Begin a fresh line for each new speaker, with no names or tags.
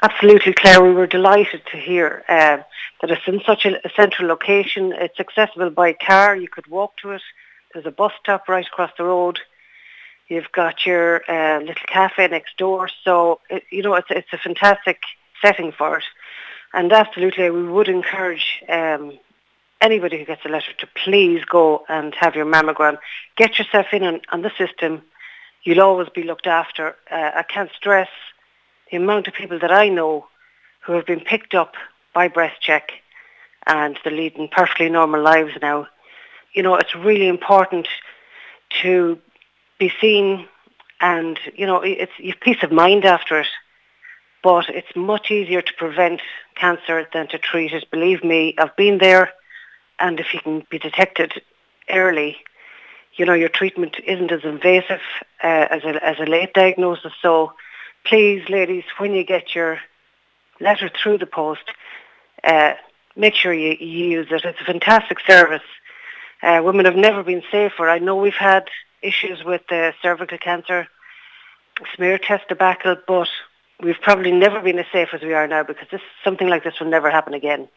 Absolutely, Claire. We were delighted to hear that it's in such a central location. It's accessible by car. You could walk to it. There's a bus stop right across the road. You've got your little cafe next door. So, it's a fantastic setting for it. And absolutely, we would encourage anybody who gets a letter to please go and have your mammogram. Get yourself in on the system. You'll always be looked after. I can't stress the amount of people that I know who have been picked up by Breast Check and they're leading perfectly normal lives now. It's really important to be seen and, you've peace of mind after it. But it's much easier to prevent cancer than to treat it. Believe me, I've been there, and if you can be detected early, your treatment isn't as invasive as a late diagnosis. So please, ladies, when you get your letter through the post, make sure you use it. It's a fantastic service. Women have never been safer. I know we've had issues with cervical cancer, smear test debacle, but we've probably never been as safe as we are now because something like this will never happen again.